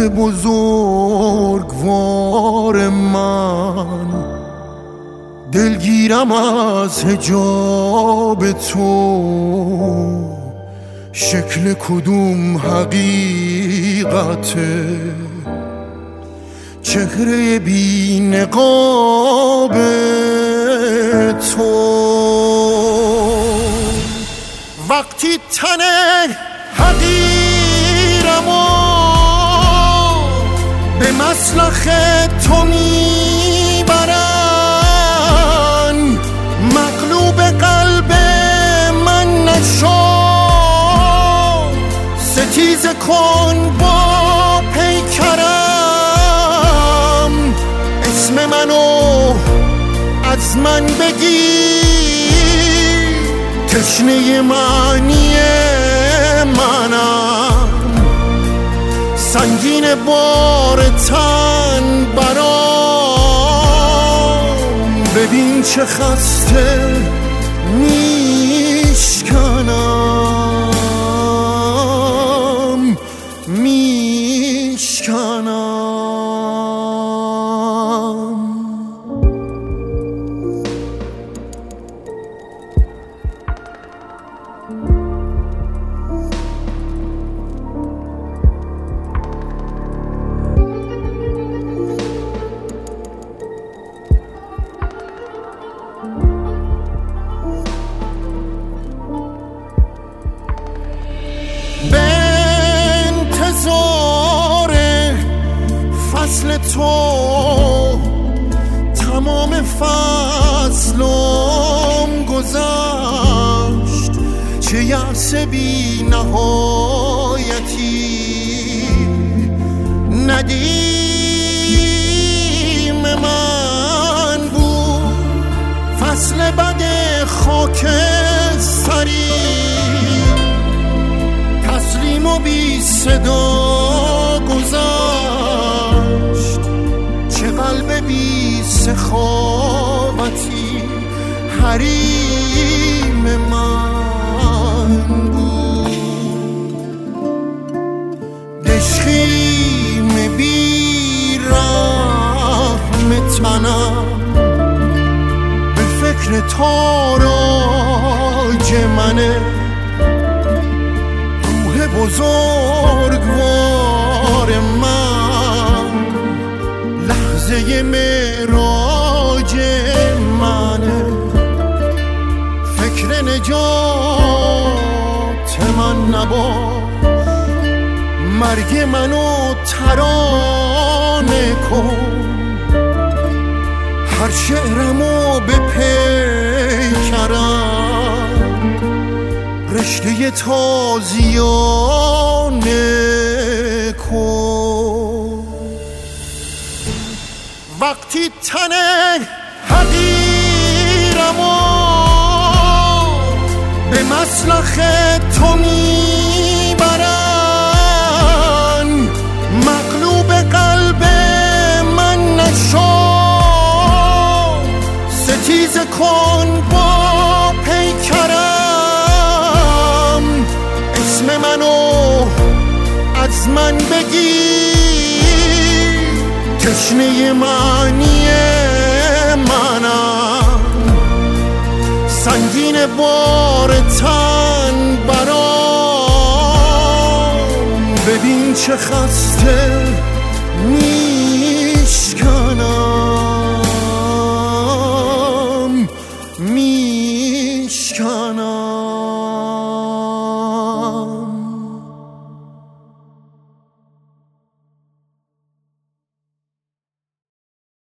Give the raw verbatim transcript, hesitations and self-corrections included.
بزرگوار من، دلگیرم از حجاب تو، شکل کدوم حقیقته؟ چهره بی نقاب تو. وقتی تن حقیرم و به مسلخ تو میبرن، مغلوب قلب من نشو، ستیزه کن با پیکرم، اسم منو از من بگیر، تشنه معنی منم، سنگین بار تن برام، ببین چه خسته میشکنم میشکنم. فصل تو تمام فصلم گذشت، چه یأس بی نهایتی ندیم من بود، فصل بد خاک سری تسلیم و بی صدا گذشت، چه قلب بی سخاوتی حریم من بود، دشخیم بی رحم تنم به فکر تاراج منه، روح بزرگوار من لحظه معراج منه، فکر نجات من نباش، مرگ منو ترانه کن، هر شعرمو به پیکرم، رشته تازیانه کن. وقتی تن حقیرم و به مسلخ تو میبرن، مغلوب قلب من نشو، ستیزه کن با پیکرم، اسم منو از من بگیر، تشنه معنی منم، سنگین بار تن برام، ببین چه خسته می